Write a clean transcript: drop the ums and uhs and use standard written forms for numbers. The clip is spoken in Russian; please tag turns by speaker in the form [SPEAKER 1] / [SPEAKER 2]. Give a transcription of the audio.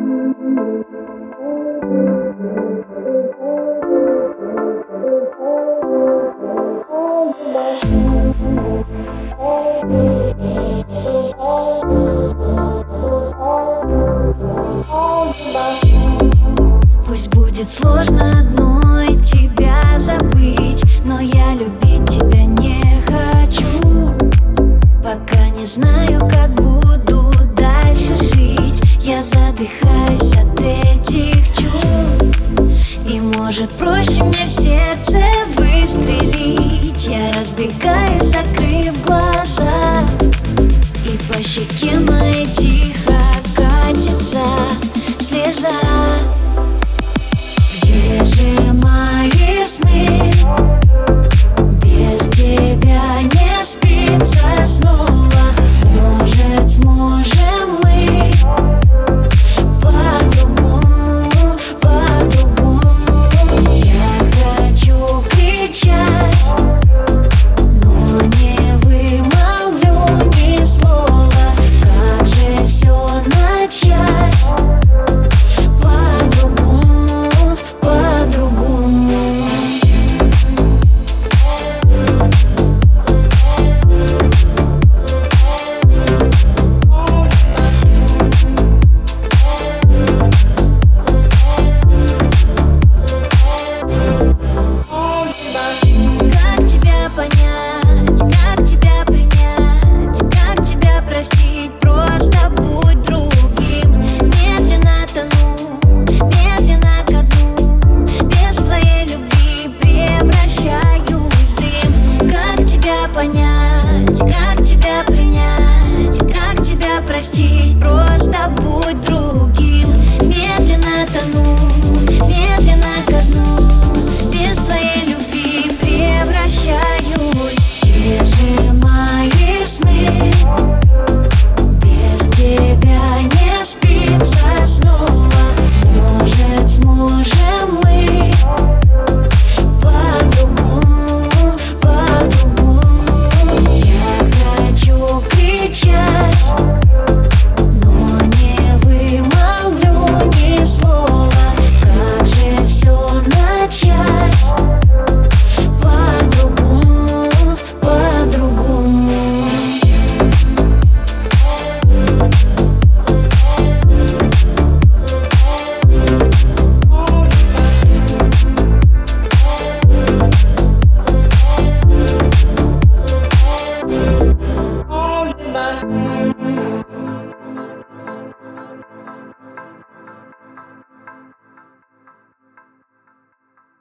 [SPEAKER 1] Пусть будет сложно одной тебя забыть, но я любить тебя не хочу. Пока не знаю, как буду дальше жить, я задыхаюсь от этих чувств. И может проще мне в сердце выстрелить. Я разбегаюсь, закрыв глаза, и по щеке моей тихо катится